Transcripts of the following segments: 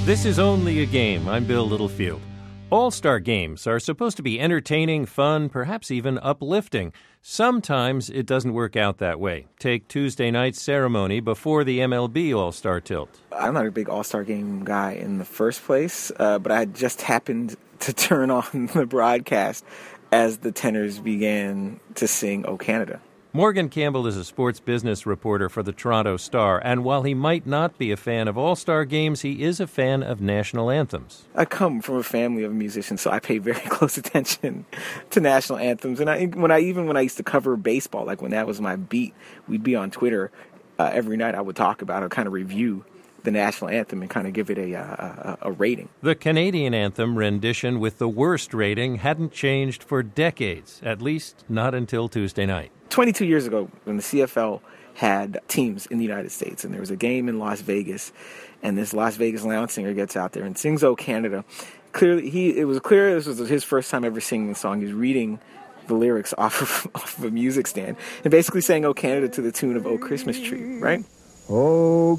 This is Only a Game. I'm Bill Littlefield. All-Star games are supposed to be entertaining, fun, perhaps even uplifting. Sometimes it doesn't work out that way. Take Tuesday night's ceremony before the MLB All-Star tilt. I'm not a big All-Star game guy in the first place, but I just happened to turn on the broadcast as the tenors began to sing "O Canada." Morgan Campbell is a sports business reporter for the Toronto Star, and while he might not be a fan of All-Star games, he is a fan of national anthems. I come from a family of musicians, so I pay very close attention to national anthems. And when I used to cover baseball, like when that was my beat, we'd be on Twitter every night. I would talk about it, kind of review the national anthem and kind of give it a rating. The Canadian anthem rendition with the worst rating hadn't changed for decades, at least not until Tuesday night. 22 years ago, when the CFL had teams in the United States, and there was a game in Las Vegas, and this Las Vegas lounge singer gets out there and sings "O Canada." It was clear this was his first time ever singing the song. He's reading the lyrics off of a music stand and basically saying "O Canada" to the tune of "O Christmas Tree," right? O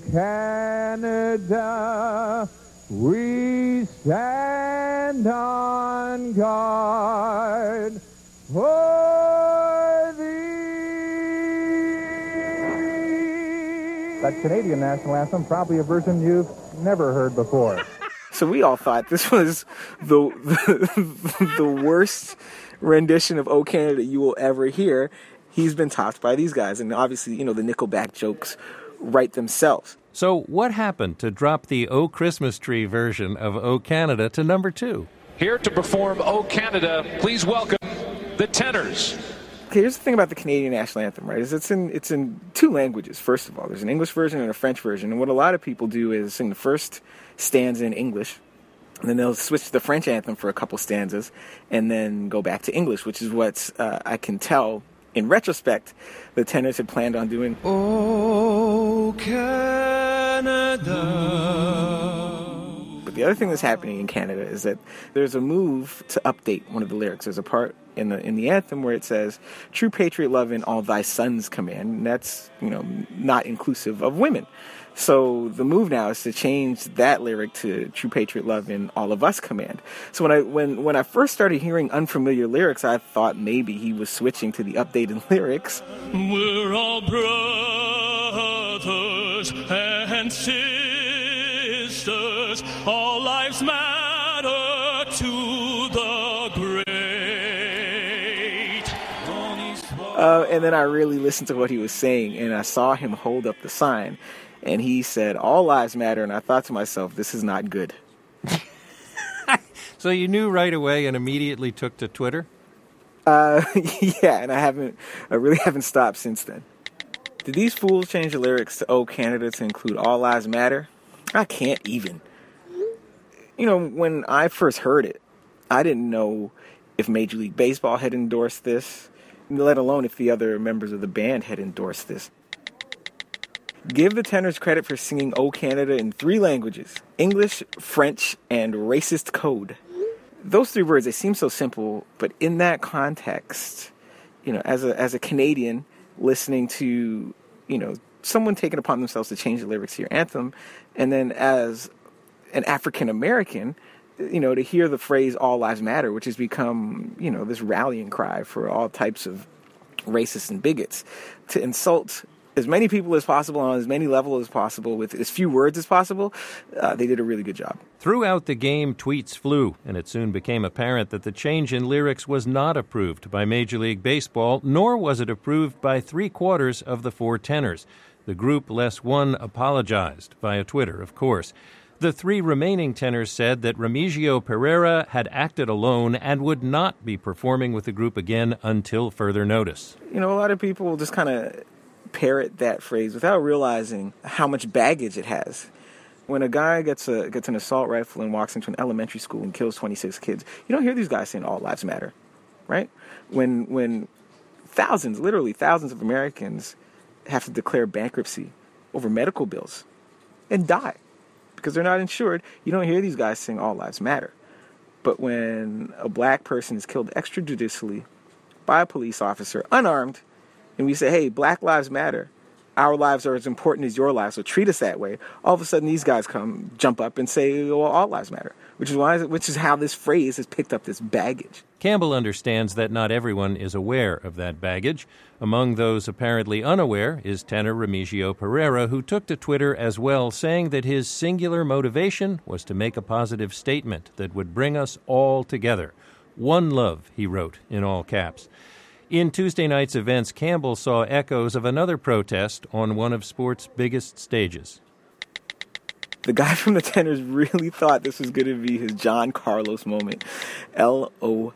Canada, we stand on guard for thee. That Canadian national anthem, probably a version you've never heard before. So we all thought this was the worst rendition of "O Canada" you will ever hear. He's been topped by these guys, and obviously, the Nickelback jokes write themselves. So what happened to drop the "O Christmas Tree" version of "O Canada" to number 2? Here to perform "O Canada," please welcome the tenors. Okay, here's the thing about the Canadian national anthem, right? Is it's in two languages, first of all. There's an English version and a French version. And what a lot of people do is sing the first stanza in English, and then they'll switch to the French anthem for a couple stanzas, and then go back to English, which is what I can tell, in retrospect, the tenors had planned on doing. O Canada. But the other thing that's happening in Canada is that there's a move to update one of the lyrics. There's a part in the anthem where it says, "True patriot love in all thy sons command," and that's, not inclusive of women. So the move now is to change that lyric to "True patriot love in all of us command." So when I first started hearing unfamiliar lyrics, I thought maybe he was switching to the updated lyrics. We're all brothers and sisters, all lives matter to the great. And then I really listened to what he was saying, and I saw him hold up the sign, and he said, "All lives matter," and I thought to myself, this is not good. So you knew right away and immediately took to Twitter? Yeah, and I really haven't stopped since then. Did these fools change the lyrics to "O Canada" to include "All lives matter"? I can't even. When I first heard it, I didn't know if Major League Baseball had endorsed this, let alone if the other members of the band had endorsed this. Give the tenors credit for singing "O Canada" in 3 languages: English, French, and racist code. Those 3 words, they seem so simple, but in that context, as a Canadian listening to, someone taking upon themselves to change the lyrics to your anthem, and then as an African American, to hear the phrase "all lives matter," which has become, this rallying cry for all types of racists and bigots, to insult as many people as possible on as many levels as possible with as few words as possible, they did a really good job. Throughout the game, tweets flew, and it soon became apparent that the change in lyrics was not approved by Major League Baseball, nor was it approved by 3/4 of the 4 tenors. The group less one apologized, via Twitter, of course. The 3 remaining tenors said that Remigio Pereira had acted alone and would not be performing with the group again until further notice. A lot of people just kind of parrot that phrase without realizing how much baggage it has. When a guy gets an assault rifle and walks into an elementary school and kills 26 kids, you don't hear these guys saying "all lives matter," right? When literally thousands of Americans have to declare bankruptcy over medical bills and die because they're not insured, you don't hear these guys saying "all lives matter." But when a black person is killed extrajudicially by a police officer, unarmed, and we say, "Hey, Black Lives Matter," our lives are as important as your lives, so treat us that way. All of a sudden, these guys jump up and say, well, all lives matter, which is how this phrase has picked up this baggage. Campbell understands that not everyone is aware of that baggage. Among those apparently unaware is tenor Remigio Pereira, who took to Twitter as well, saying that his singular motivation was to make a positive statement that would bring us all together. One love, he wrote in all caps. In Tuesday night's events, Campbell saw echoes of another protest on one of sport's biggest stages. The guy from the Tenors really thought this was going to be his John Carlos moment. LOL.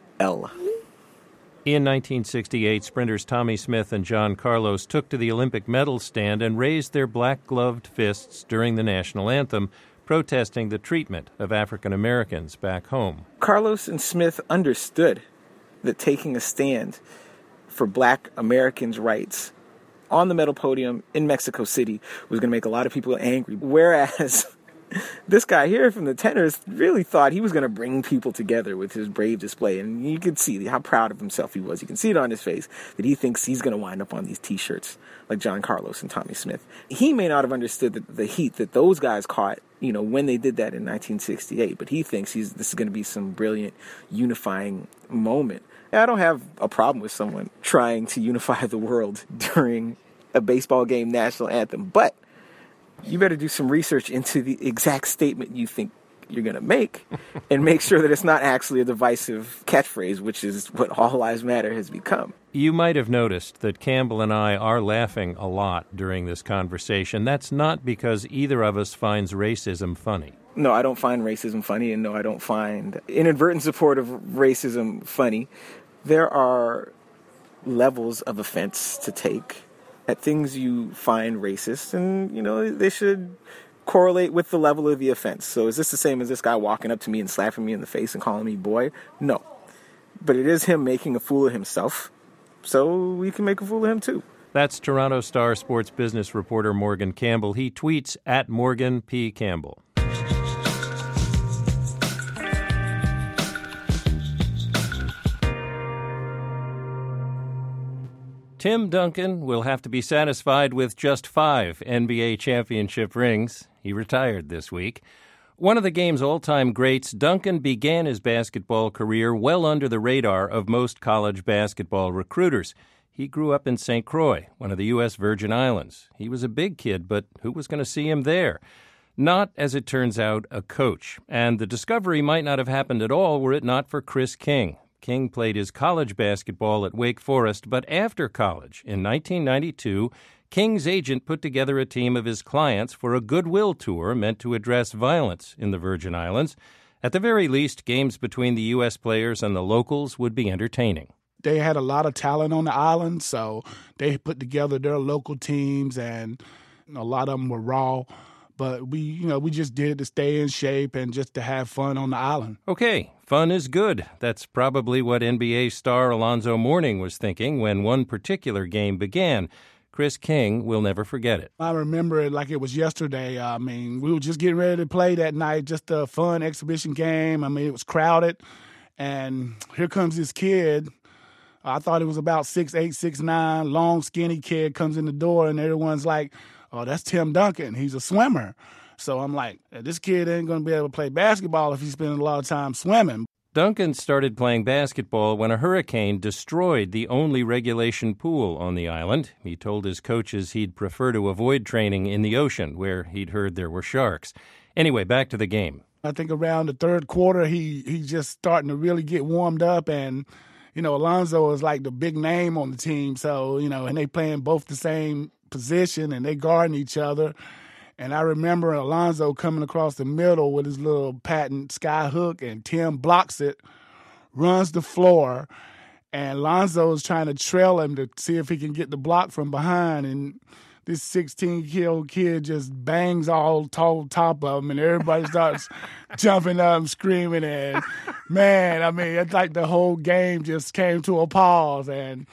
In 1968, sprinters Tommy Smith and John Carlos took to the Olympic medal stand and raised their black-gloved fists during the national anthem, protesting the treatment of African Americans back home. Carlos and Smith understood that taking a stand for black Americans' rights on the medal podium in Mexico City was going to make a lot of people angry. Whereas this guy here from the Tenors really thought he was going to bring people together with his brave display. And you could see how proud of himself he was. You can see it on his face that he thinks he's going to wind up on these T-shirts like John Carlos and Tommy Smith. He may not have understood the heat that those guys caught, when they did that in 1968. But he thinks this is going to be some brilliant unifying moment. I don't have a problem with someone trying to unify the world during a baseball game national anthem, but you better do some research into the exact statement you think you're going to make and make sure that it's not actually a divisive catchphrase, which is what All Lives Matter has become. You might have noticed that Campbell and I are laughing a lot during this conversation. That's not because either of us finds racism funny. No, I don't find racism funny, and no, I don't find inadvertent support of racism funny. There are levels of offense to take at things you find racist, and, they should correlate with the level of the offense. So is this the same as this guy walking up to me and slapping me in the face and calling me boy? No. But it is him making a fool of himself, so we can make a fool of him too. That's Toronto Star sports business reporter Morgan Campbell. He tweets at Morgan P. Campbell. Tim Duncan will have to be satisfied with just 5 NBA championship rings. He retired this week. One of the game's all-time greats, Duncan began his basketball career well under the radar of most college basketball recruiters. He grew up in St. Croix, one of the U.S. Virgin Islands. He was a big kid, but who was going to see him there? Not, as it turns out, a coach. And the discovery might not have happened at all were it not for Chris King. King played his college basketball at Wake Forest, but after college, in 1992, King's agent put together a team of his clients for a goodwill tour meant to address violence in the Virgin Islands. At the very least, games between the U.S. players and the locals would be entertaining. They had a lot of talent on the island, so they put together their local teams, and a lot of them were raw. But we just did it to stay in shape and just to have fun on the island. Okay, fun is good. That's probably what NBA star Alonzo Mourning was thinking when one particular game began. Chris King will never forget it. I remember it like it was yesterday. We were just getting ready to play that night, just a fun exhibition game. It was crowded, and here comes this kid. I thought it was about 6'8", 6'9", long, skinny kid comes in the door, and everyone's like, oh, that's Tim Duncan. He's a swimmer. So I'm like, this kid ain't going to be able to play basketball if he's spending a lot of time swimming. Duncan started playing basketball when a hurricane destroyed the only regulation pool on the island. He told his coaches he'd prefer to avoid training in the ocean, where he'd heard there were sharks. Anyway, back to the game. I think around the third quarter, he's just starting to really get warmed up, and Alonzo is like the big name on the team. So, and they playing both the same position, and they guarding each other. And I remember Alonzo coming across the middle with his little patent sky hook, and Tim blocks it, runs the floor, and Alonzo's trying to trail him to see if he can get the block from behind. And this 16-year-old kid just bangs all top of him, and everybody starts jumping up and screaming. And, man, it's like the whole game just came to a pause. And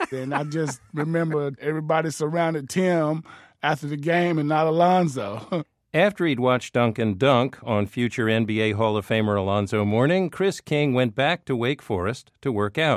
I just remember everybody surrounded Tim after the game and not Alonzo. After he'd watched Duncan dunk on future NBA Hall of Famer Alonzo Mourning, Chris King went back to Wake Forest to work out.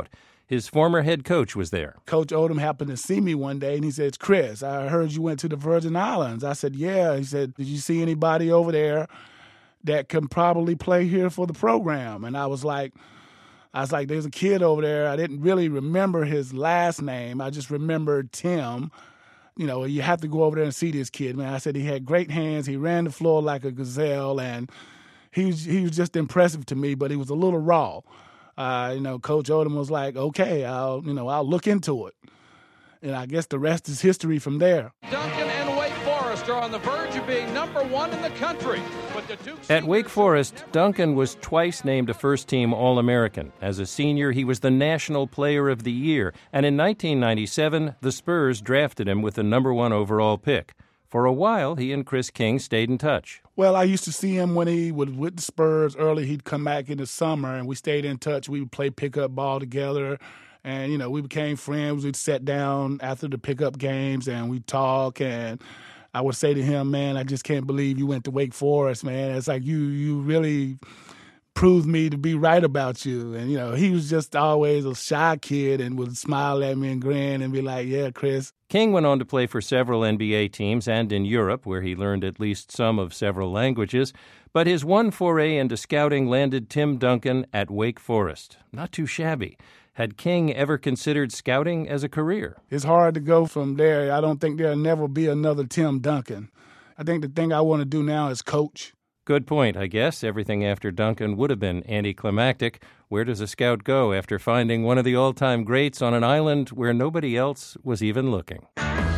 His former head coach was there. Coach Odom happened to see me one day, and he said, "Chris, I heard you went to the Virgin Islands." I said, "Yeah." He said, "Did you see anybody over there that can probably play here for the program?" And I was like, there's a kid over there. I didn't really remember his last name. I just remembered Tim. You know, you have to go over there and see this kid, man. I said he had great hands. He ran the floor like a gazelle, and he was just impressive to me, but he was a little raw. Coach Odom was like, "Okay, I'll look into it." And I guess the rest is history from there. Duncan and Wake Forest are on the verge of being number one in the country. But the Duke At Wake Forest, Duncan was twice named a first-team All-American. As a senior, he was the National Player of the Year. And in 1997, the Spurs drafted him with the number 1 overall pick. For a while, he and Chris King stayed in touch. Well, I used to see him when he was with the Spurs early. He'd come back in the summer, and we stayed in touch. We would play pickup ball together, and, we became friends. We'd sit down after the pickup games, and we'd talk, and I would say to him, "Man, I just can't believe you went to Wake Forest, man. It's like you really proved me to be right about you." And, he was just always a shy kid and would smile at me and grin and be like, "Yeah, Chris." King went on to play for several NBA teams and in Europe, where he learned at least some of several languages. But his one foray into scouting landed Tim Duncan at Wake Forest. Not too shabby. Had King ever considered scouting as a career? It's hard to go from there. I don't think there'll never be another Tim Duncan. I think the thing I want to do now is coach. Good point, I guess. Everything after Duncan would have been anticlimactic. Where does a scout go after finding one of the all-time greats on an island where nobody else was even looking?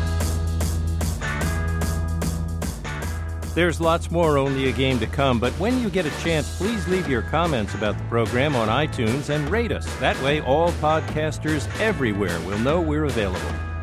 There's lots more Only a Game to come, but when you get a chance, please leave your comments about the program on iTunes and rate us. That way, all podcasters everywhere will know we're available.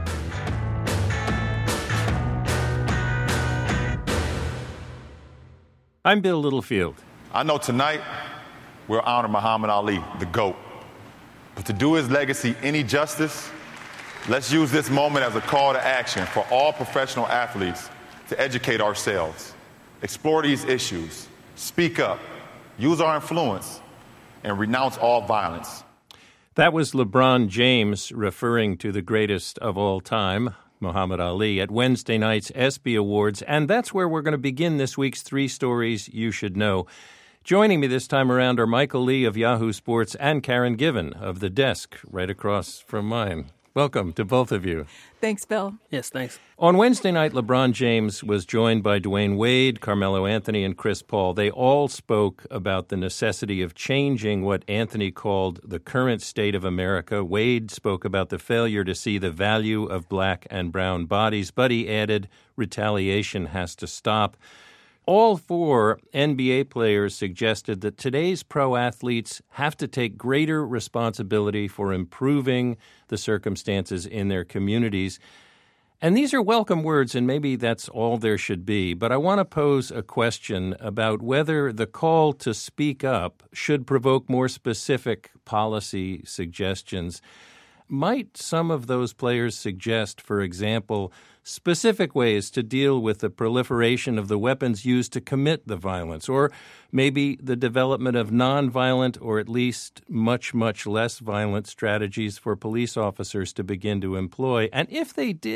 I'm Bill Littlefield. I know tonight we'll honor Muhammad Ali, the GOAT. But to do his legacy any justice, let's use this moment as a call to action for all professional athletes to educate ourselves, explore these issues, speak up, use our influence, and renounce all violence. That was LeBron James referring to the greatest of all time, Muhammad Ali, at Wednesday night's ESPY Awards, and that's where we're going to begin this week's 3 Stories You Should Know. Joining me this time around are Michael Lee of Yahoo Sports and Karen Given of The Desk, right across from mine. Welcome to both of you. Thanks, Bill. Yes, thanks. On Wednesday night, LeBron James was joined by Dwayne Wade, Carmelo Anthony, and Chris Paul. They all spoke about the necessity of changing what Anthony called the current state of America. Wade spoke about the failure to see the value of black and brown bodies, but he added retaliation has to stop. All 4 NBA players suggested that today's pro athletes have to take greater responsibility for improving the circumstances in their communities. And these are welcome words, and maybe that's all there should be. But I want to pose a question about whether the call to speak up should provoke more specific policy suggestions. Might some of those players suggest, for example, specific ways to deal with the proliferation of the weapons used to commit the violence, or maybe the development of nonviolent or at least much, much less violent strategies for police officers to begin to employ? And if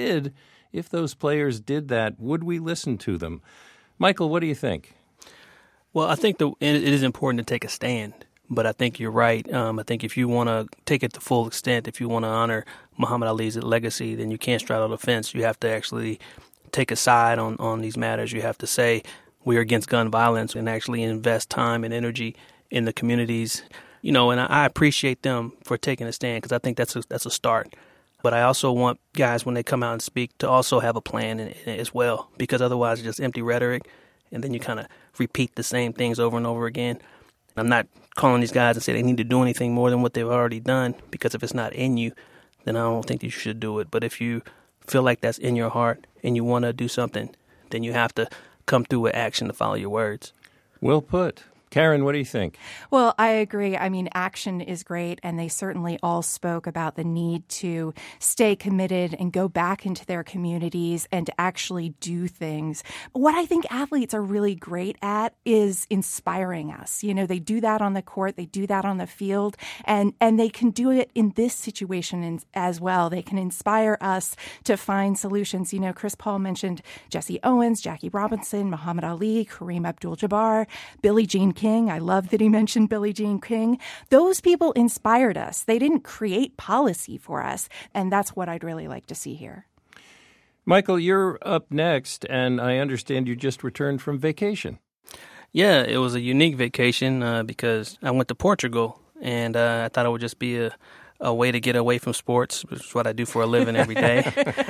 those players did that, would we listen to them? Michael, what do you think? Well, I think it is important to take a stand. But I think you're right. I think if you want to take it to full extent, if you want to honor Muhammad Ali's legacy, then you can't straddle the fence. You have to actually take a side on these matters. You have to say we're against gun violence and actually invest time and energy in the communities. And I appreciate them for taking a stand because I think that's a start. But I also want guys, when they come out and speak, to also have a plan in it as well, because otherwise it's just empty rhetoric, and then you kind of repeat the same things over and over again. I'm not calling these guys and say they need to do anything more than what they've already done, because if it's not in you, then I don't think you should do it. But if you feel like that's in your heart and you want to do something, then you have to come through with action to follow your words. Well put. Karen, what do you think? Well, I agree. I mean, action is great, and they certainly all spoke about the need to stay committed and go back into their communities and to actually do things. What I think athletes are really great at is inspiring us. You know, they do that on the court, they do that on the field, and they can do it in this situation as well. They can inspire us to find solutions. You know, Chris Paul mentioned Jesse Owens, Jackie Robinson, Muhammad Ali, Kareem Abdul-Jabbar, Billie Jean King. I love that he mentioned Billie Jean King. Those people inspired us. They didn't create policy for us, and that's what I'd really like to see here. Michael, you're up next, and I understand you just returned from vacation. Yeah, it was a unique vacation because I went to Portugal, and I thought it would just be a way to get away from sports, which is what I do for a living every day.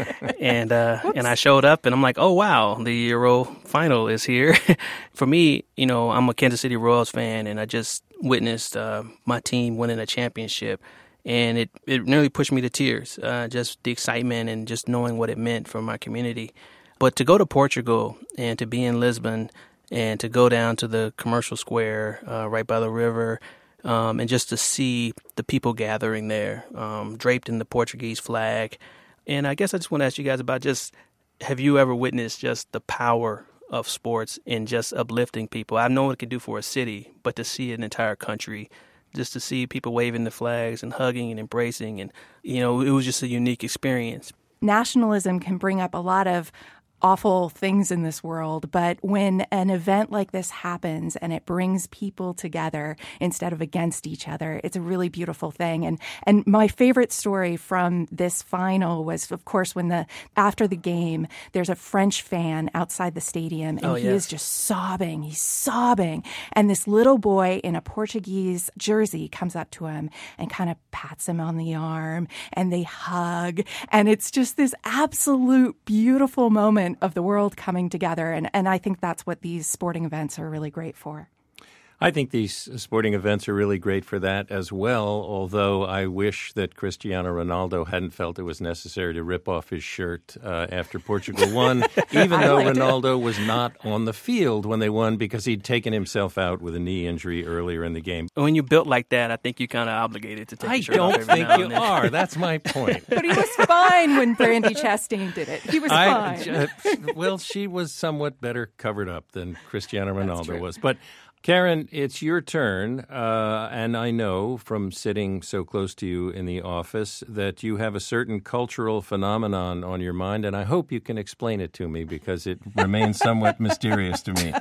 And I showed up, and I'm like, oh, wow, the Euro final is here. For me, you know, I'm a Kansas City Royals fan, and I just witnessed my team winning a championship. And it nearly pushed me to tears, just the excitement and just knowing what it meant for my community. But to go to Portugal and to be in Lisbon and to go down to the commercial square right by the river, and just to see the people gathering there, draped in the Portuguese flag. And I guess I just want to ask you guys about just, have you ever witnessed just the power of sports in just uplifting people? I know what it can do for a city, but to see an entire country, just to see people waving the flags and hugging and embracing, and, you know, it was just a unique experience. Nationalism can bring up a lot of awful things in this world, but when an event like this happens and it brings people together instead of against each other, it's a really beautiful thing. And my favorite story from this final was, of course, when after the game, there's a French fan outside the stadium, and he is just sobbing. He's sobbing. And this little boy in a Portuguese jersey comes up to him and kind of pats him on the arm, and they hug. And it's just this absolute beautiful moment of the world coming together. And I think that's what these sporting events are really great for. I think these sporting events are really great for that as well, although I wish that Cristiano Ronaldo hadn't felt it was necessary to rip off his shirt after Portugal won, even though Ronaldo was not on the field when they won because he'd taken himself out with a knee injury earlier in the game. When you're built like that, I think you're kind of obligated to take your shirt off. I don't think you are. That's my point. But he was fine when Brandi Chastain did it. He was fine. Well, she was somewhat better covered up than Cristiano Ronaldo was. But Karen, it's your turn, and I know from sitting so close to you in the office that you have a certain cultural phenomenon on your mind, and I hope you can explain it to me because it remains somewhat mysterious to me.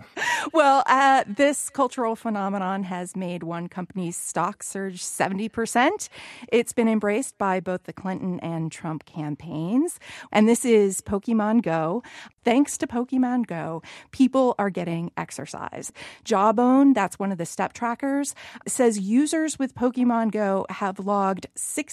Well, this cultural phenomenon has made one company's stock surge 70%. It's been embraced by both the Clinton and Trump campaigns, and this is Pokemon Go. Thanks to Pokemon Go, people are getting exercise. Jawbone, that's one of the step trackers, says users with Pokemon Go have logged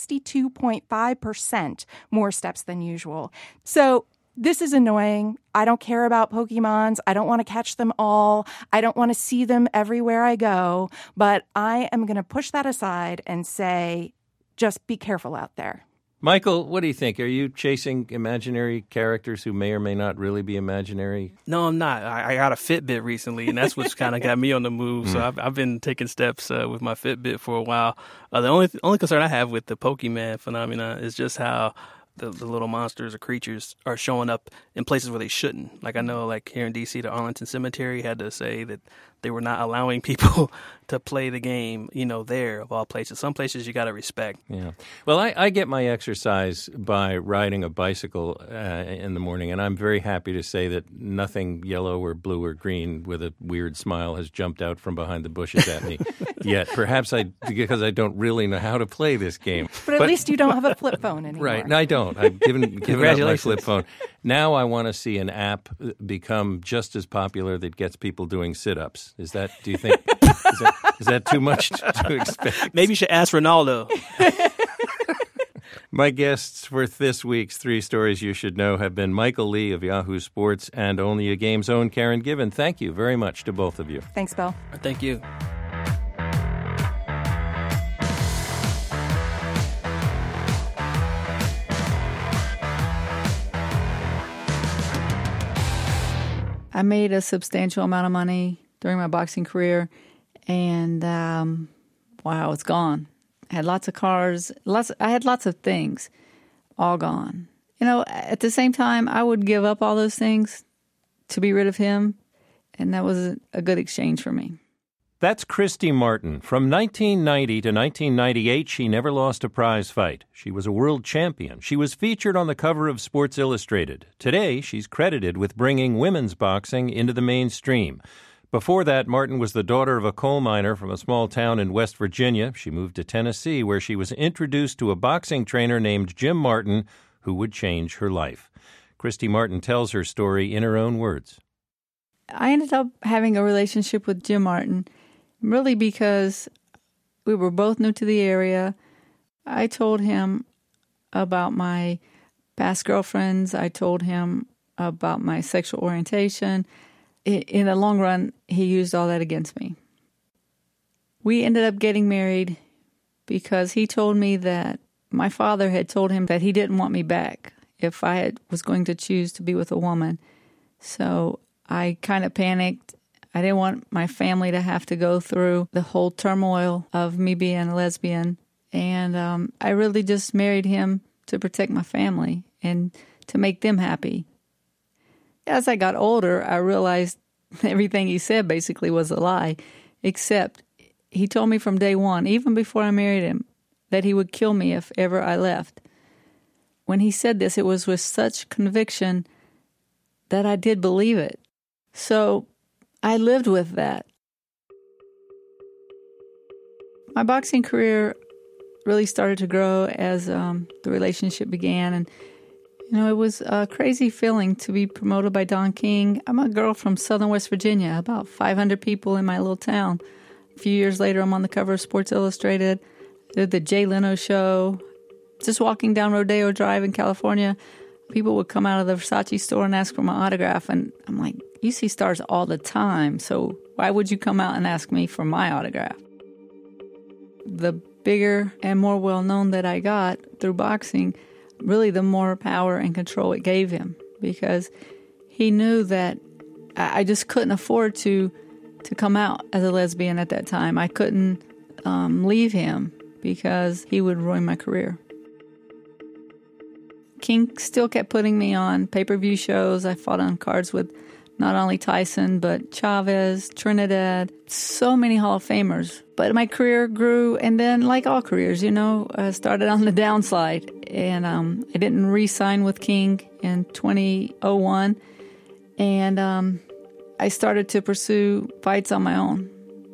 62.5% more steps than usual. So this is annoying. I don't care about Pokemons. I don't want to catch them all. I don't want to see them everywhere I go. But I am going to push that aside and say, just be careful out there. Michael, what do you think? Are you chasing imaginary characters who may or may not really be imaginary? No, I'm not. I got a Fitbit recently, and that's what's kind of got me on the move. So I've been taking steps with my Fitbit for a while. The only concern I have with the Pokemon phenomenon is just how the little monsters or creatures are showing up in places where they shouldn't. Like I know, like here in D.C., the Arlington Cemetery had to say that they were not allowing people to play the game, you know, there of all places. Some places you got to respect. Yeah. Well, I get my exercise by riding a bicycle in the morning, and I'm very happy to say that nothing yellow or blue or green with a weird smile has jumped out from behind the bushes at me yet. Perhaps because I don't really know how to play this game. But at least you don't have a flip phone anymore. Right. No, I don't. I've given up my flip phone. Now I want to see an app become just as popular that gets people doing sit-ups. Do you think, is that too much to expect? Maybe you should ask Ronaldo. My guests for this week's 3 Stories You Should Know have been Michael Lee of Yahoo Sports and Only a Game's own Karen Given. Thank you very much to both of you. Thanks, Bill. Thank you. I made a substantial amount of money during my boxing career. And, wow, it's gone. I had lots of cars. I had lots of things, all gone. You know, at the same time, I would give up all those things to be rid of him. And that was a good exchange for me. That's Christy Martin. From 1990 to 1998, she never lost a prize fight. She was a world champion. She was featured on the cover of Sports Illustrated. Today, she's credited with bringing women's boxing into the mainstream. Before that, Martin was the daughter of a coal miner from a small town in West Virginia. She moved to Tennessee, where she was introduced to a boxing trainer named Jim Martin, who would change her life. Christy Martin tells her story in her own words. I ended up having a relationship with Jim Martin, really because we were both new to the area. I told him about my past girlfriends. I told him about my sexual orientation. In the long run, he used all that against me. We ended up getting married because he told me that my father had told him that he didn't want me back if I was going to choose to be with a woman. So I kind of panicked. I didn't want my family to have to go through the whole turmoil of me being a lesbian. And I really just married him to protect my family and to make them happy. As I got older, I realized everything he said basically was a lie, except he told me from day one, even before I married him, that he would kill me if ever I left. When he said this, it was with such conviction that I did believe it. So I lived with that. My boxing career really started to grow as the relationship began. And, you know, it was a crazy feeling to be promoted by Don King. I'm a girl from southern West Virginia, about 500 people in my little town. A few years later, I'm on the cover of Sports Illustrated. Did the Jay Leno show. Just walking down Rodeo Drive in California, people would come out of the Versace store and ask for my autograph. And I'm like, you see stars all the time, so why would you come out and ask me for my autograph? The bigger and more well-known that I got through boxing, really the more power and control it gave him, because he knew that I just couldn't afford to come out as a lesbian at that time. I couldn't leave him because he would ruin my career. King still kept putting me on pay-per-view shows. I fought on cards with not only Tyson, but Chavez, Trinidad, so many Hall of Famers. But my career grew, and then, like all careers, you know, I started on the downside. And I didn't re-sign with King in 2001. And I started to pursue fights on my own.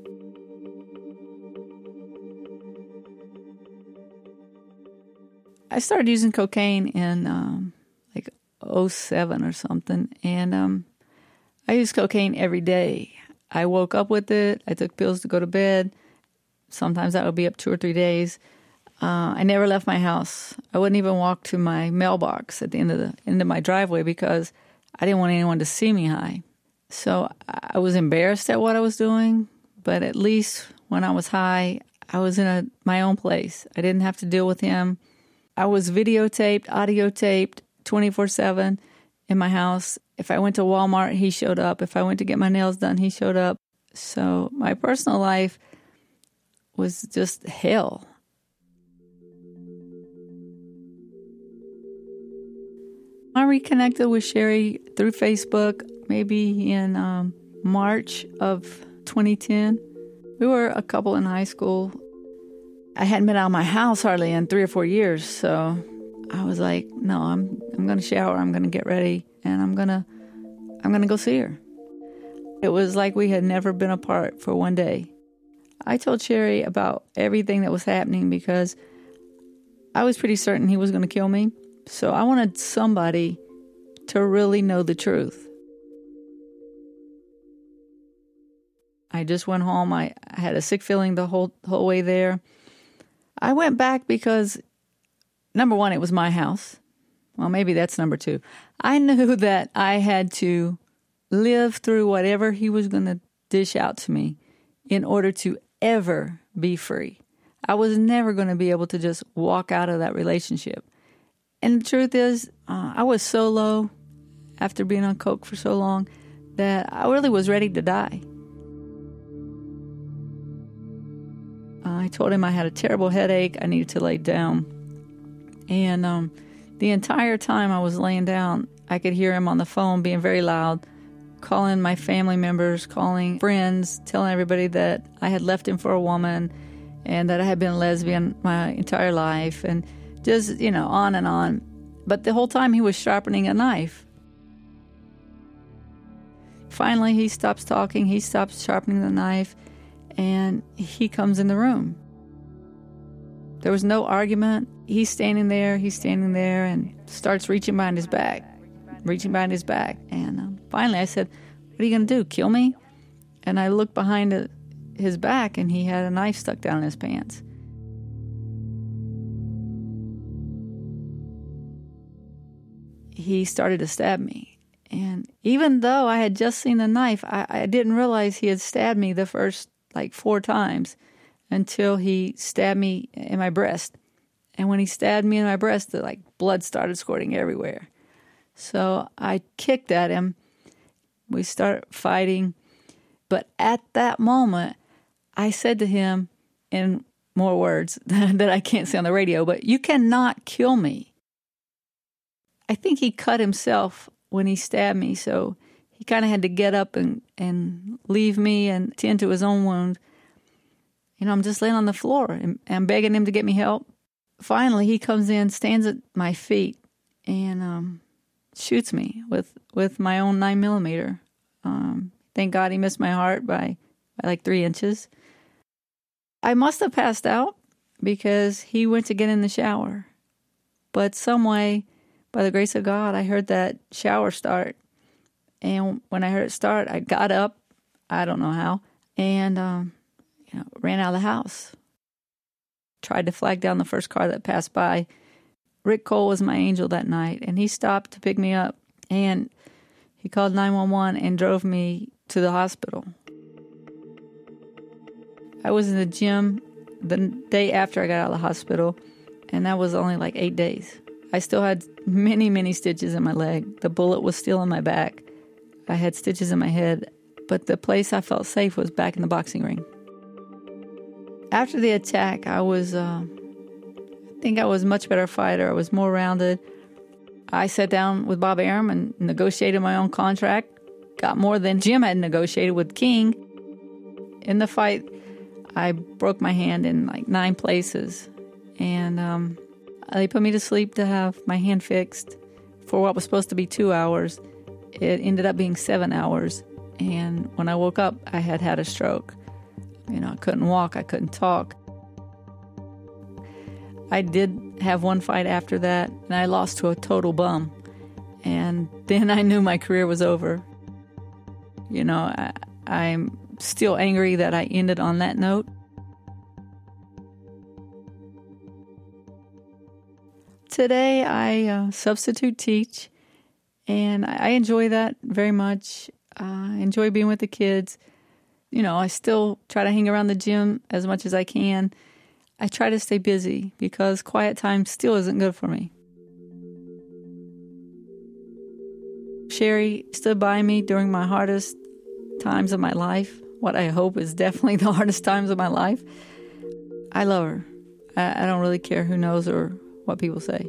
I started using cocaine in like 2007 or something, and I used cocaine every day. I woke up with it. I took pills to go to bed. Sometimes I would be up 2 or 3 days. I never left my house. I wouldn't even walk to my mailbox at the end of my driveway because I didn't want anyone to see me high. So I was embarrassed at what I was doing, but at least when I was high, I was in my own place. I didn't have to deal with him. I was videotaped, audio taped 24/7 in my house. If I went to Walmart, he showed up. If I went to get my nails done, he showed up. So my personal life was just hell. I reconnected with Sherry through Facebook maybe in March of 2010. We were a couple in high school. I hadn't been out of my house hardly in 3 or 4 years, so I was like, no, I'm going to shower, I'm going to get ready, and I'm going to go see her. It was like we had never been apart for one day. I told Sherry about everything that was happening because I was pretty certain he was going to kill me, so I wanted somebody to really know the truth. I just went home. I had a sick feeling the whole way there. I went back because, number one, it was my house. Well, maybe that's number two. I knew that I had to live through whatever he was going to dish out to me in order to ever be free. I was never going to be able to just walk out of that relationship. And the truth is, I was so low after being on coke for so long that I really was ready to die. I told him I had a terrible headache. I needed to lay down. And the entire time I was laying down, I could hear him on the phone being very loud, calling my family members, calling friends, telling everybody that I had left him for a woman and that I had been a lesbian my entire life, and just, on and on. But the whole time he was sharpening a knife. Finally, he stops talking, he stops sharpening the knife, and he comes in the room. There was no argument. He's standing there, and starts reaching behind his back. And finally I said, "What are you going to do, kill me?" And I looked behind his back, and he had a knife stuck down in his pants. He started to stab me. And even though I had just seen the knife, I didn't realize he had stabbed me the first 4 times until he stabbed me in my breast. And when he stabbed me in my breast, the blood started squirting everywhere. So I kicked at him. We started fighting. But at that moment, I said to him in more words that I can't say on the radio, but "You cannot kill me." I think he cut himself when he stabbed me, so he kind of had to get up and leave me and tend to his own wound. I'm just laying on the floor, and I'm begging him to get me help. Finally, he comes in, stands at my feet, and shoots me with my own 9mm. Thank God he missed my heart by 3 inches. I must have passed out because he went to get in the shower. But some way, by the grace of God, I heard that shower start. And when I heard it start, I got up, I don't know how, and ran out of the house. Tried to flag down the first car that passed by. Rick Cole was my angel that night, and he stopped to pick me up, and he called 911 and drove me to the hospital. I was in the gym the day after I got out of the hospital, and that was only 8 days. I still had many, many stitches in my leg. The bullet was still in my back. I had stitches in my head, but the place I felt safe was back in the boxing ring. After the attack, I think I was a much better fighter. I was more rounded. I sat down with Bob Arum and negotiated my own contract, got more than Jim had negotiated with King. In the fight, I broke my hand in 9 places, and they put me to sleep to have my hand fixed for what was supposed to be 2 hours. It ended up being 7 hours, and when I woke up, I had a stroke. I couldn't walk, I couldn't talk. I did have one fight after that, and I lost to a total bum. And then I knew my career was over. I'm still angry that I ended on that note. Today I substitute teach, and I enjoy that very much. I enjoy being with the kids. I still try to hang around the gym as much as I can. I try to stay busy because quiet time still isn't good for me. Sherry stood by me during my hardest times of my life, what I hope is definitely the hardest times of my life. I love her. I don't really care who knows or what people say.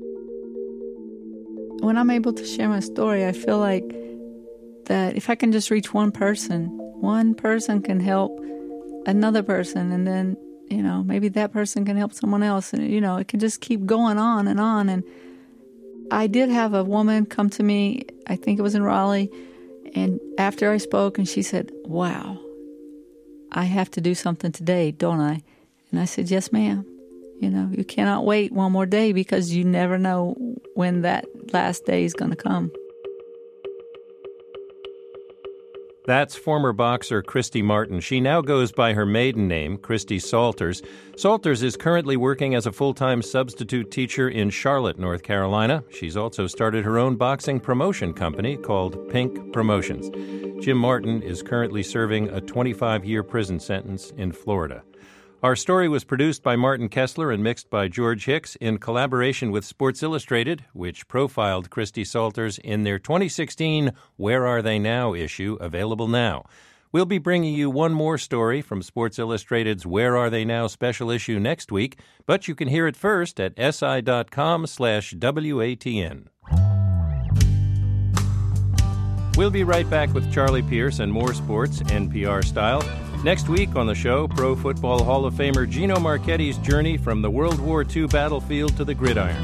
When I'm able to share my story, I feel like that if I can just reach one person can help another person, and then, maybe that person can help someone else, and, it can just keep going on. And I did have a woman come to me, I think it was in Raleigh, and after I spoke, and she said, "Wow, I have to do something today, don't I?" And I said, "Yes, ma'am. You cannot wait one more day because you never know when that last day is going to come." That's former boxer Christy Martin. She now goes by her maiden name, Christy Salters. Salters is currently working as a full-time substitute teacher in Charlotte, North Carolina. She's also started her own boxing promotion company called Pink Promotions. Jim Martin is currently serving a 25-year prison sentence in Florida. Our story was produced by Martin Kessler and mixed by George Hicks in collaboration with Sports Illustrated, which profiled Christy Salters in their 2016 Where Are They Now issue, available now. We'll be bringing you one more story from Sports Illustrated's Where Are They Now special issue next week, but you can hear it first at si.com/WATN. We'll be right back with Charlie Pierce and more sports, NPR style. Next week on the show, Pro Football Hall of Famer Gino Marchetti's journey from the World War II battlefield to the gridiron.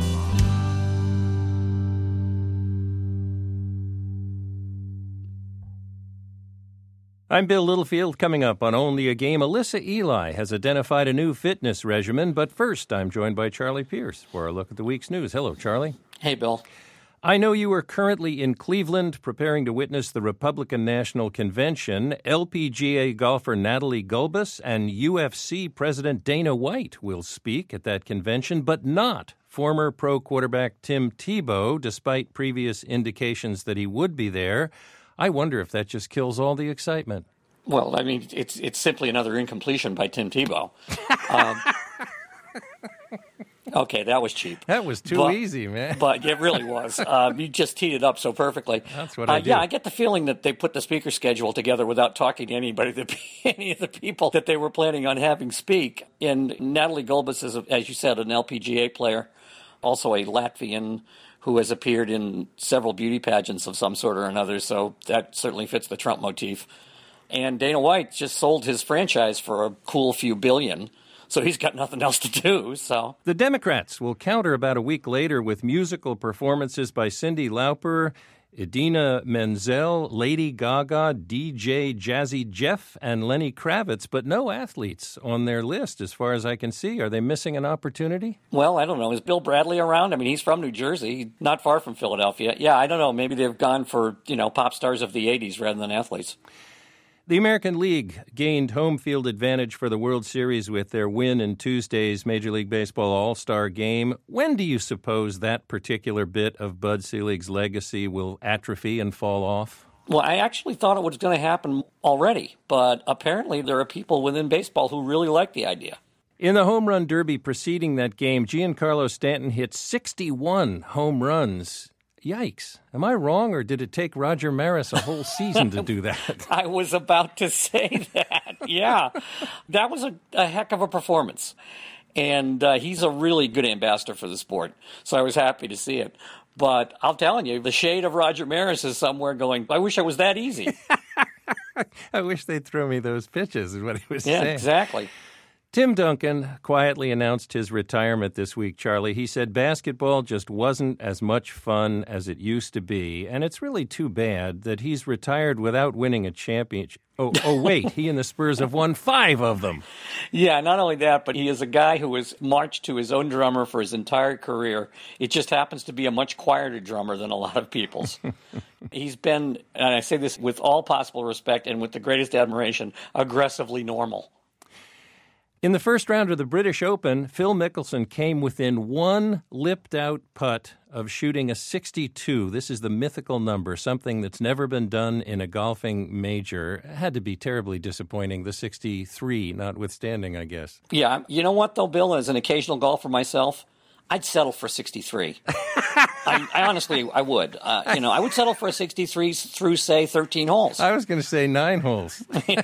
I'm Bill Littlefield. Coming up on Only a Game, Alyssa Eli has identified a new fitness regimen. But first, I'm joined by Charlie Pierce for a look at the week's news. Hello, Charlie. Hey, Bill. I know you are currently in Cleveland preparing to witness the Republican National Convention. LPGA golfer Natalie Gulbis and UFC President Dana White will speak at that convention, but not former pro quarterback Tim Tebow, despite previous indications that he would be there. I wonder if that just kills all the excitement. Well, I mean, it's simply another incompletion by Tim Tebow. Okay, that was cheap. That was too easy, man. But it really was. You just teed it up so perfectly. That's what I did. Yeah, I get the feeling that they put the speaker schedule together without talking to anybody, any of the people that they were planning on having speak. And Natalie Gulbis is, as you said, an LPGA player, also a Latvian who has appeared in several beauty pageants of some sort or another, so that certainly fits the Trump motif. And Dana White just sold his franchise for a cool few billion, so he's got nothing else to do. So the Democrats will counter about a week later with musical performances by Cyndi Lauper, Idina Menzel, Lady Gaga, DJ Jazzy Jeff, and Lenny Kravitz, but no athletes on their list as far as I can see. Are they missing an opportunity? Well, I don't know. Is Bill Bradley around? I mean, he's from New Jersey, not far from Philadelphia. Yeah, I don't know. Maybe they've gone for, pop stars of the 80s rather than athletes. The American League gained home field advantage for the World Series with their win in Tuesday's Major League Baseball All-Star Game. When do you suppose that particular bit of Bud Selig's legacy will atrophy and fall off? Well, I actually thought it was going to happen already, but apparently there are people within baseball who really like the idea. In the home run derby preceding that game, Giancarlo Stanton hit 61 home runs. Yikes. Am I wrong, or did it take Roger Maris a whole season to do that? I was about to say that. Yeah. That was a heck of a performance. And he's a really good ambassador for the sport. So I was happy to see it. But I'll tell you, the shade of Roger Maris is somewhere going, I wish it was that easy. I wish they'd throw me those pitches, is what he was saying. Yeah, exactly. Tim Duncan quietly announced his retirement this week, Charlie. He said basketball just wasn't as much fun as it used to be, and it's really too bad that he's retired without winning a championship. Oh, wait, he and the Spurs have won 5 of them. Yeah, not only that, but he is a guy who has marched to his own drummer for his entire career. It just happens to be a much quieter drummer than a lot of people's. He's been, and I say this with all possible respect and with the greatest admiration, aggressively normal. In the first round of the British Open, Phil Mickelson came within one lipped-out putt of shooting a 62. This is the mythical number, something that's never been done in a golfing major. It had to be terribly disappointing, the 63 notwithstanding, I guess. Yeah, you know what, though, Bill, as an occasional golfer myself, I'd settle for 63. I honestly, I would. I would settle for a 63 through, say, 13 holes. I was going to say 9 holes.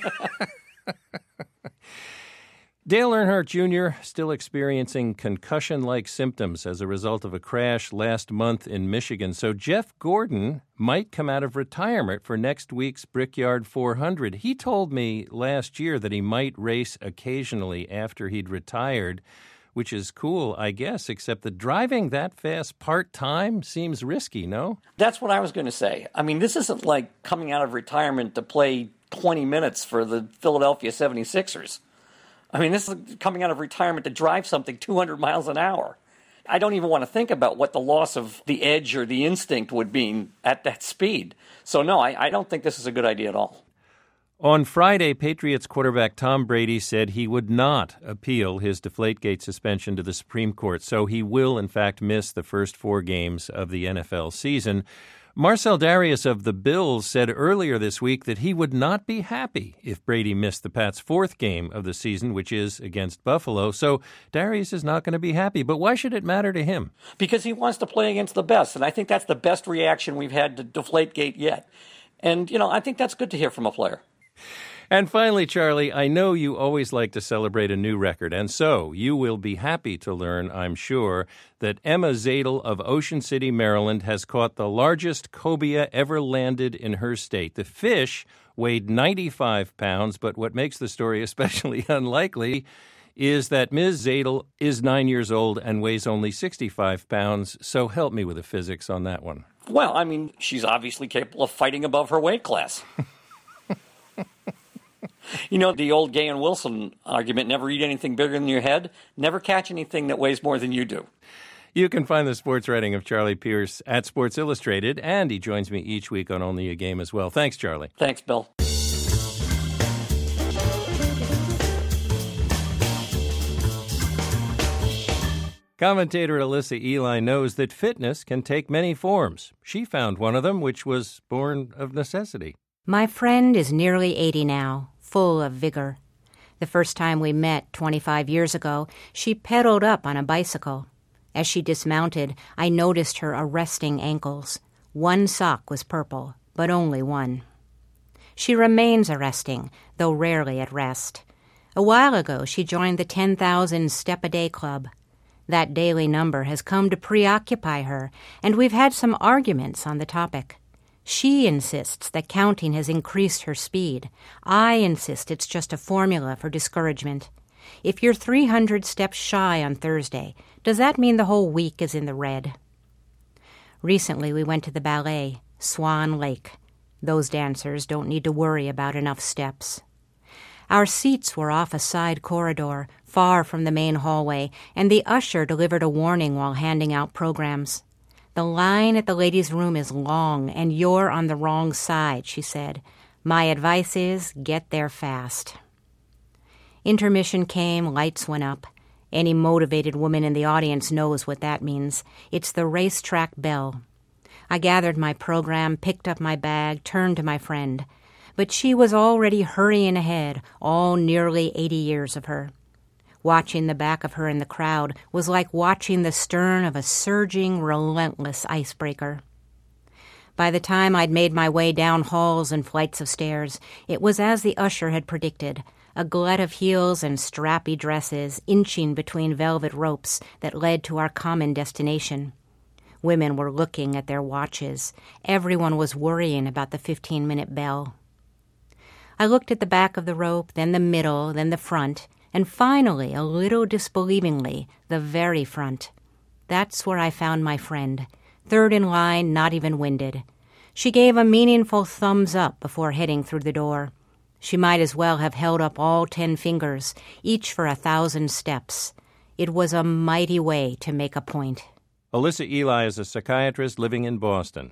Dale Earnhardt Jr. still experiencing concussion-like symptoms as a result of a crash last month in Michigan. So Jeff Gordon might come out of retirement for next week's Brickyard 400. He told me last year that he might race occasionally after he'd retired, which is cool, I guess, except that driving that fast part-time seems risky, no? That's what I was going to say. I mean, this isn't like coming out of retirement to play 20 minutes for the Philadelphia 76ers. I mean, this is coming out of retirement to drive something 200 miles an hour. I don't even want to think about what the loss of the edge or the instinct would mean at that speed. So, no, I don't think this is a good idea at all. On Friday, Patriots quarterback Tom Brady said he would not appeal his Deflategate suspension to the Supreme Court, so he will, in fact, miss the first 4 games of the NFL season. Marcel Darius of the Bills said earlier this week that he would not be happy if Brady missed the Pats' 4th game of the season, which is against Buffalo. So Darius is not going to be happy. But why should it matter to him? Because he wants to play against the best. And I think that's the best reaction we've had to Deflategate yet. And, I think that's good to hear from a player. And finally, Charlie, I know you always like to celebrate a new record, and so you will be happy to learn, I'm sure, that Emma Zadel of Ocean City, Maryland, has caught the largest cobia ever landed in her state. The fish weighed 95 pounds, but what makes the story especially unlikely is that Ms. Zadel is 9 years old and weighs only 65 pounds, so help me with the physics on that one. Well, I mean, she's obviously capable of fighting above her weight class. You know, the old Gay and Wilson argument, never eat anything bigger than your head, never catch anything that weighs more than you do. You can find the sports writing of Charlie Pierce at Sports Illustrated, and he joins me each week on Only a Game as well. Thanks, Charlie. Thanks, Bill. Commentator Alyssa Ely knows that fitness can take many forms. She found one of them, which was born of necessity. My friend is nearly 80 now, full of vigor. The first time we met 25 years ago, she pedaled up on a bicycle. As she dismounted, I noticed her arresting ankles. One sock was purple, but only one. She remains arresting, though rarely at rest. A while ago, she joined the 10,000 Step-A-Day Club. That daily number has come to preoccupy her, and we've had some arguments on the topic. She insists that counting has increased her speed. I insist it's just a formula for discouragement. If you're 300 steps shy on Thursday, does that mean the whole week is in the red? Recently, we went to the ballet, Swan Lake. Those dancers don't need to worry about enough steps. Our seats were off a side corridor, far from the main hallway, and the usher delivered a warning while handing out programs. The line at the ladies' room is long, and you're on the wrong side, she said. My advice is, get there fast. Intermission came, lights went up. Any motivated woman in the audience knows what that means. It's the racetrack bell. I gathered my program, picked up my bag, turned to my friend. But she was already hurrying ahead, all nearly 80 years of her. Watching the back of her in the crowd was like watching the stern of a surging, relentless icebreaker. By the time I'd made my way down halls and flights of stairs, it was as the usher had predicted, a glut of heels and strappy dresses inching between velvet ropes that led to our common destination. Women were looking at their watches. Everyone was worrying about the 15-minute bell. I looked at the back of the rope, then the middle, then the front, and finally, a little disbelievingly, the very front. That's where I found my friend, third in line, not even winded. She gave a meaningful thumbs up before heading through the door. She might as well have held up all 10 fingers, each for 1,000 steps. It was a mighty way to make a point. Alyssa Ely is a psychiatrist living in Boston.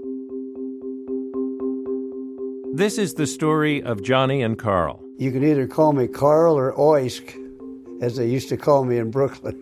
This is the story of Johnny and Carl. You can either call me Carl or Oisk, as they used to call me in Brooklyn.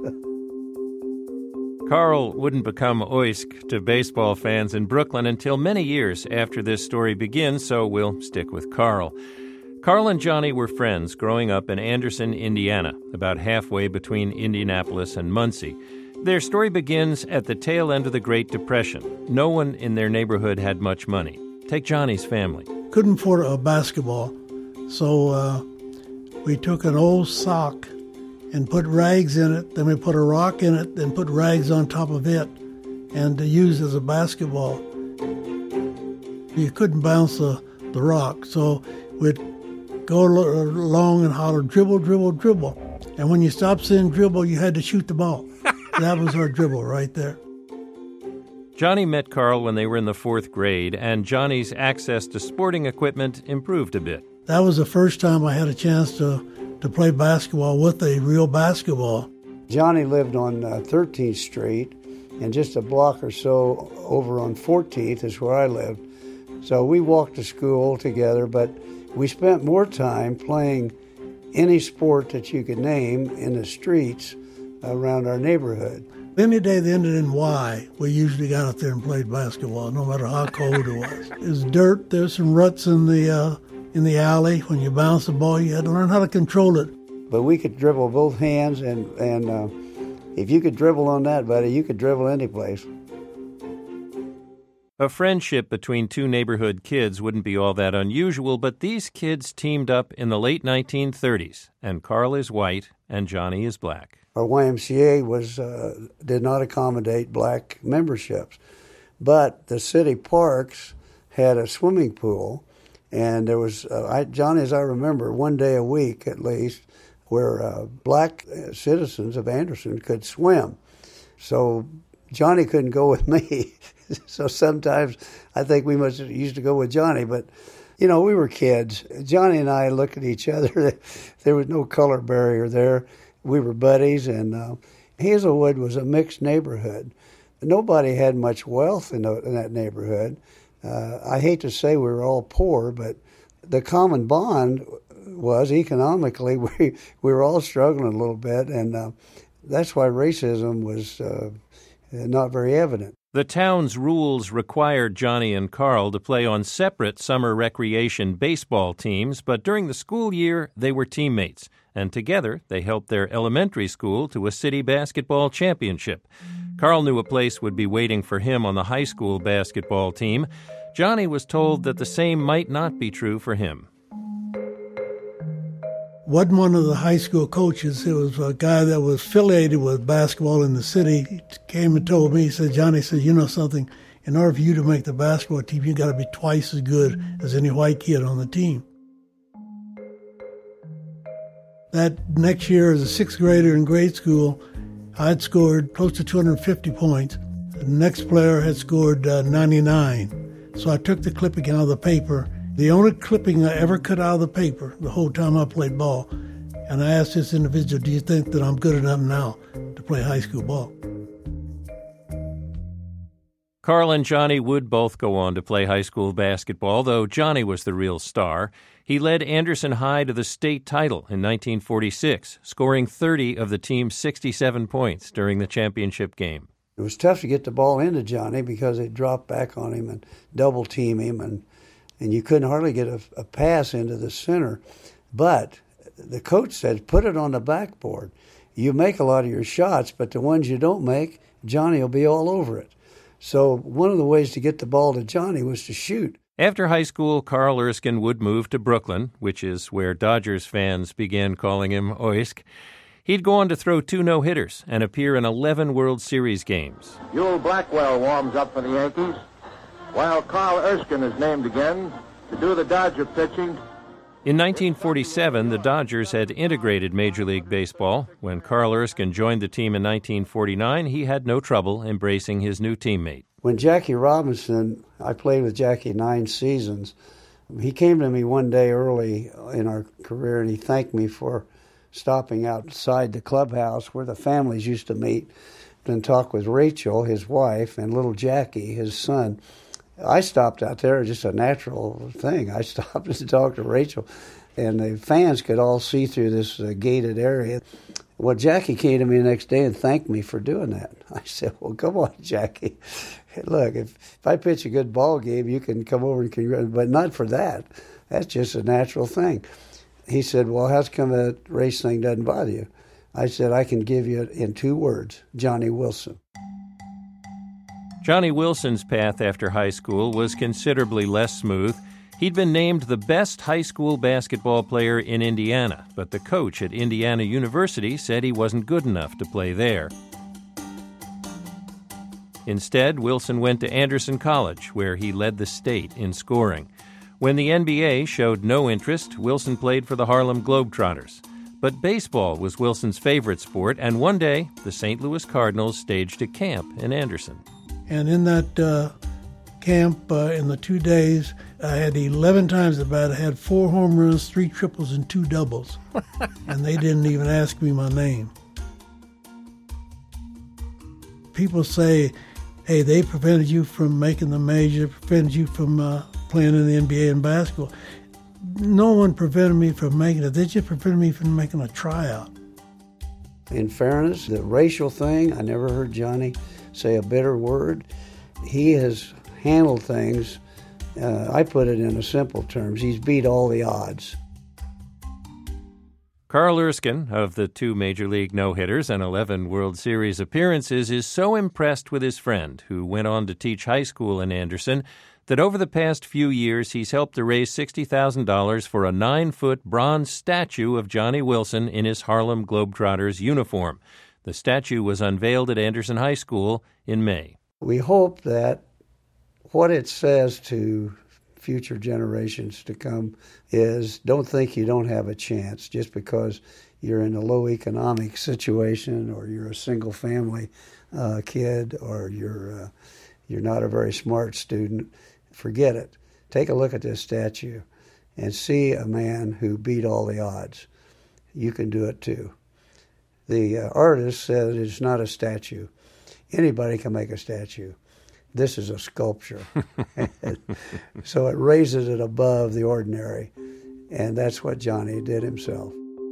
Carl wouldn't become Oisk to baseball fans in Brooklyn until many years after this story begins, so we'll stick with Carl. Carl and Johnny were friends growing up in Anderson, Indiana, about halfway between Indianapolis and Muncie. Their story begins at the tail end of the Great Depression. No one in their neighborhood had much money. Take Johnny's family. Couldn't afford a basketball, so we took an old sock and put rags in it. Then we put a rock in it, then put rags on top of it, and to use as a basketball. You couldn't bounce the rock, so we'd go along and holler, dribble, dribble, dribble. And when you stopped saying dribble, you had to shoot the ball. That was our dribble right there. Johnny met Carl when they were in the 4th grade, and Johnny's access to sporting equipment improved a bit. That was the first time I had a chance to play basketball with a real basketball. Johnny lived on 13th Street, and just a block or so over on 14th is where I lived. So we walked to school together, but we spent more time playing any sport that you could name in the streets around our neighborhood. Any day that ended in Y, we usually got out there and played basketball, no matter how cold it was. It was dirt. There's some ruts in the alley. When you bounce the ball, you had to learn how to control it. But we could dribble both hands, and if you could dribble on that, buddy, you could dribble any place. A friendship between two neighborhood kids wouldn't be all that unusual, but these kids teamed up in the late 1930s, and Carl is white and Johnny is black. Our YMCA did not accommodate black memberships, but the city parks had a swimming pool, and there was, Johnny, as I remember, one day a week at least, where black citizens of Anderson could swim. So Johnny couldn't go with me. So sometimes I think we must have used to go with Johnny, but we were kids. Johnny and I looked at each other. There was no color barrier there. We were buddies, and Hazelwood was a mixed neighborhood. Nobody had much wealth in that neighborhood. I hate to say we were all poor, but the common bond was economically we were all struggling a little bit, and that's why racism was not very evident. The town's rules required Johnny and Carl to play on separate summer recreation baseball teams, but during the school year, they were teammates, and together they helped their elementary school to a city basketball championship. Carl knew a place would be waiting for him on the high school basketball team. Johnny was told that the same might not be true for him. Wasn't one of the high school coaches. It was a guy that was affiliated with basketball in the city. He came and told me, he said, Johnny, said, you know something, in order for you to make the basketball team, you got to be twice as good as any white kid on the team. That next year, as a sixth grader in grade school, I had scored close to 250 points. The next player had scored 99. So I took the clipping out of the paper, the only clipping I ever cut out of the paper the whole time I played ball, and I asked this individual, do you think that I'm good enough now to play high school ball? Carl and Johnny would both go on to play high school basketball, though Johnny was the real star. He led Anderson High to the state title in 1946, scoring 30 of the team's 67 points during the championship game. It was tough to get the ball into Johnny because they'd drop back on him and double team him, and you couldn't hardly get a pass into the center. But the coach said, put it on the backboard. You make a lot of your shots, but the ones you don't make, Johnny will be all over it. So one of the ways to get the ball to Johnny was to shoot. After high school, Carl Erskine would move to Brooklyn, which is where Dodgers fans began calling him Oisk. He'd go on to throw 2 no-hitters and appear in 11 World Series games. Ewell Blackwell warms up for the Yankees, while Carl Erskine is named again to do the Dodger pitching. In 1947, the Dodgers had integrated Major League Baseball. When Carl Erskine joined the team in 1949, he had no trouble embracing his new teammate. When Jackie Robinson, I played with Jackie 9 seasons, he came to me one day early in our career and he thanked me for stopping outside the clubhouse where the families used to meet and talk with Rachel, his wife, and little Jackie, his son. I stopped out there, just a natural thing. I stopped to talk to Rachel, and the fans could all see through this gated area. Well, Jackie came to me the next day and thanked me for doing that. I said, well, come on, Jackie. Look, if I pitch a good ball game, you can come over and congratulate, but not for that. That's just a natural thing. He said, well, how come that race thing doesn't bother you? I said, I can give you it in 2 words, Johnny Wilson. Johnny Wilson's path after high school was considerably less smooth. He'd been named the best high school basketball player in Indiana, but the coach at Indiana University said he wasn't good enough to play there. Instead, Wilson went to Anderson College, where he led the state in scoring. When the NBA showed no interest, Wilson played for the Harlem Globetrotters. But baseball was Wilson's favorite sport, and one day, the St. Louis Cardinals staged a camp in Anderson. And in that camp, in the 2 days, I had 11 times at bat. I had 4 home runs, 3 triples, and 2 doubles. And they didn't even ask me my name. People say, hey, they prevented you from making the major, prevented you from playing in the NBA and basketball. No one prevented me from making it. They just prevented me from making a tryout. In fairness, the racial thing, I never heard Johnny say a bitter word. He has handled things, I put it in a simple terms, he's beat all the odds. Carl Erskine, of the 2 Major League no-hitters and 11 World Series appearances, is so impressed with his friend, who went on to teach high school in Anderson, that over the past few years he's helped to raise $60,000 for a 9-foot bronze statue of Johnny Wilson in his Harlem Globetrotters uniform. The statue was unveiled at Anderson High School in May. We hope that what it says to future generations to come is don't think you don't have a chance just because you're in a low economic situation or you're a single family kid or you're not a very smart student. Forget it. Take a look at this statue and see a man who beat all the odds. You can do it too. The artist said it's not a statue. Anybody can make a statue. This is a sculpture. So it raises it above the ordinary, and that's what Johnny did himself.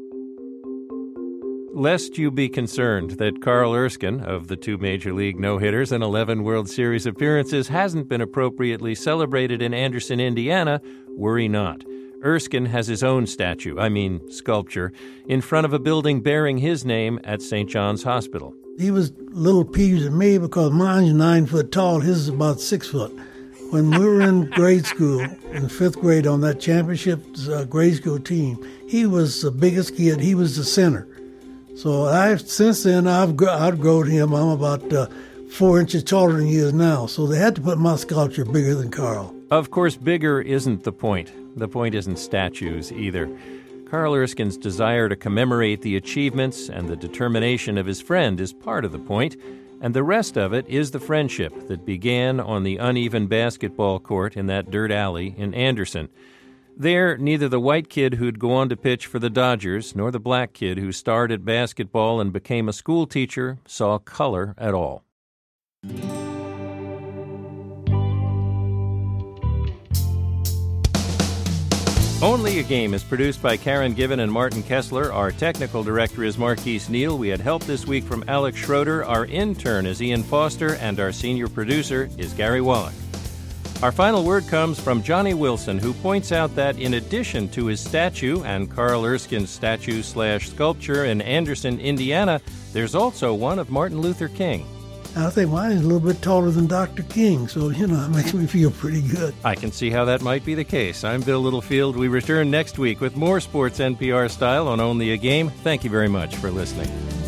Lest you be concerned that Carl Erskine, of the 2 Major League no-hitters and 11 World Series appearances, hasn't been appropriately celebrated in Anderson, Indiana, worry not. Erskine has his own sculpture, in front of a building bearing his name at St. John's Hospital. He was a little peeved at me because mine's 9 foot tall, his is about 6 foot. When we were in grade school, in 5th grade on that championship grade school team, he was the biggest kid, he was the center. So since then I've outgrown him. I'm about 4 inches taller than he is now. So they had to put my sculpture bigger than Carl. Of course, bigger isn't the point. The point isn't statues either. Carl Erskine's desire to commemorate the achievements and the determination of his friend is part of the point, and the rest of it is the friendship that began on the uneven basketball court in that dirt alley in Anderson. There, neither the white kid who'd go on to pitch for the Dodgers nor the black kid who starred at basketball and became a school teacher saw color at all. Only a Game is produced by Karen Given and Martin Kessler. Our technical director is Marquise Neal. We had help this week from Alex Schroeder. Our intern is Ian Foster, and our senior producer is Gary Wallach. Our final word comes from Johnny Wilson, who points out that in addition to his statue and Carl Erskine's statue/sculpture in Anderson, Indiana, there's also one of Martin Luther King. I think mine is a little bit taller than Dr. King, so, it makes me feel pretty good. I can see how that might be the case. I'm Bill Littlefield. We return next week with more Sports NPR style on Only a Game. Thank you very much for listening.